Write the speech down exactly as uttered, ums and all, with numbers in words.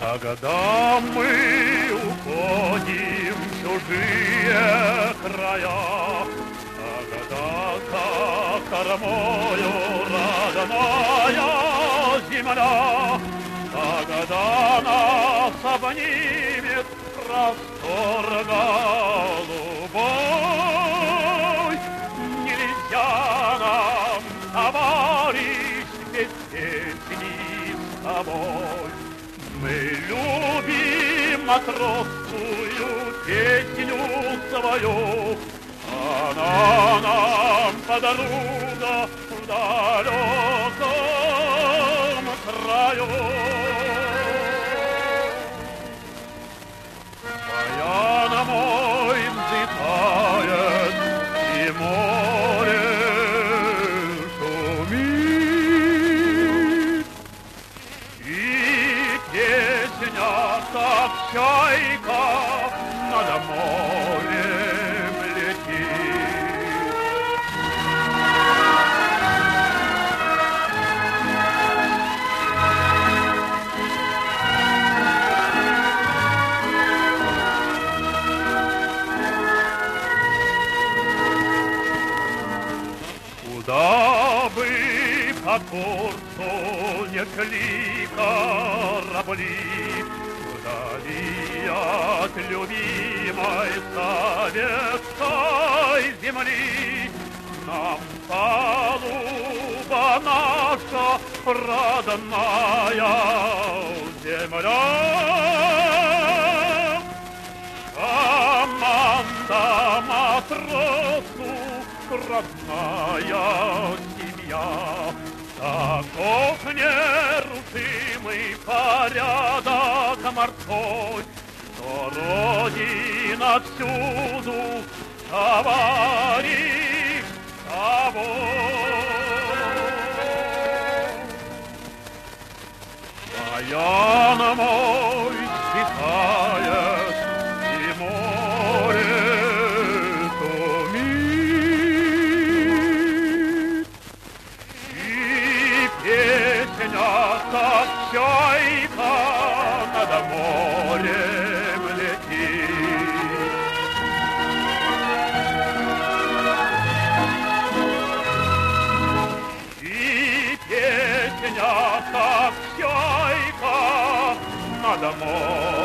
Когда мы уходим в чужие края, когда за кормою родная земля, когда нас обнимет простор голубой, нельзя нам, товарищ, без песни с тобой. Мы любим матросскую песню свою, она нам подруга в далеком краю. Баян мой взлетает, и море шумит, и песня, как чайка, над морем летит. Куда бы по курсу не шли корабли, вдали от любимой советской земли, нам палуба наша родная земля. Команда матросу родная семья, таков нерушимый порядок морской, что Родина всюду товарищ тобой. Баян мой стихает, и море шумит, и песня, как чайка, над морем летит. И песня, как чайка, над морем